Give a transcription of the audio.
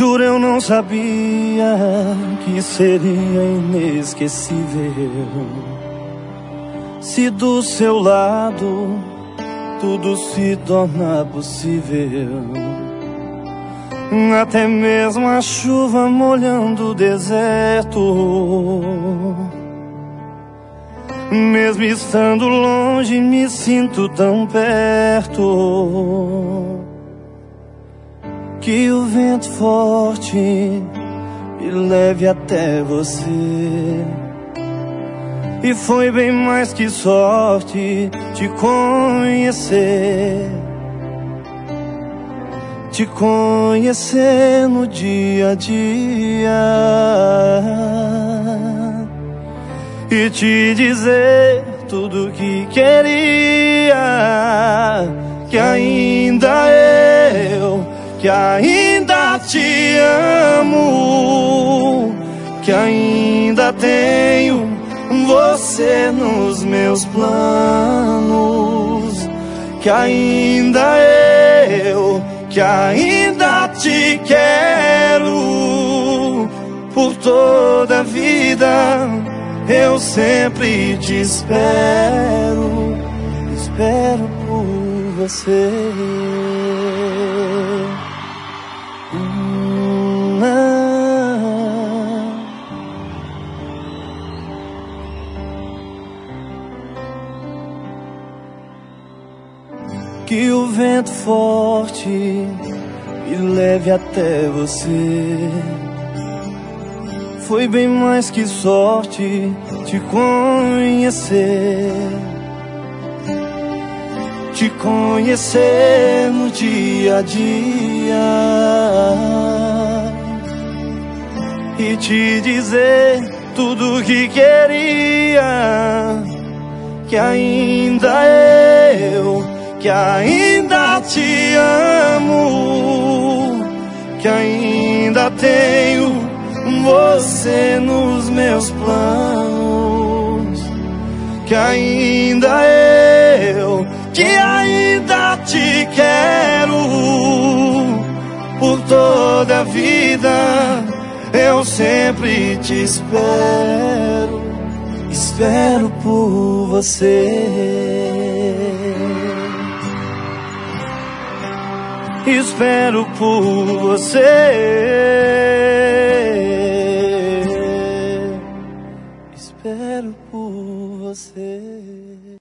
Juro, eu não sabia que seria inesquecível. Se do seu lado tudo se torna possível, até mesmo a chuva molhando o deserto. Mesmo estando longe, me sinto tão perto. Que o vento forte me leve até você. E foi bem mais que sorte te conhecer. Te conhecer no dia a dia e te dizer tudo que queria. Que ainda que ainda te amo, que ainda tenho você nos meus planos, que ainda que ainda te quero por toda a vida. Eu sempre te espero, espero por você. Que o vento forte me leve até você. Foi bem mais que sorte te conhecer. Te conhecer no dia a dia e te dizer tudo que queria. Que ainda que ainda te amo, que ainda tenho você nos meus planos, que ainda que ainda te quero por toda a vida. Eu sempre te espero, espero por você. Espero por você. Espero por você.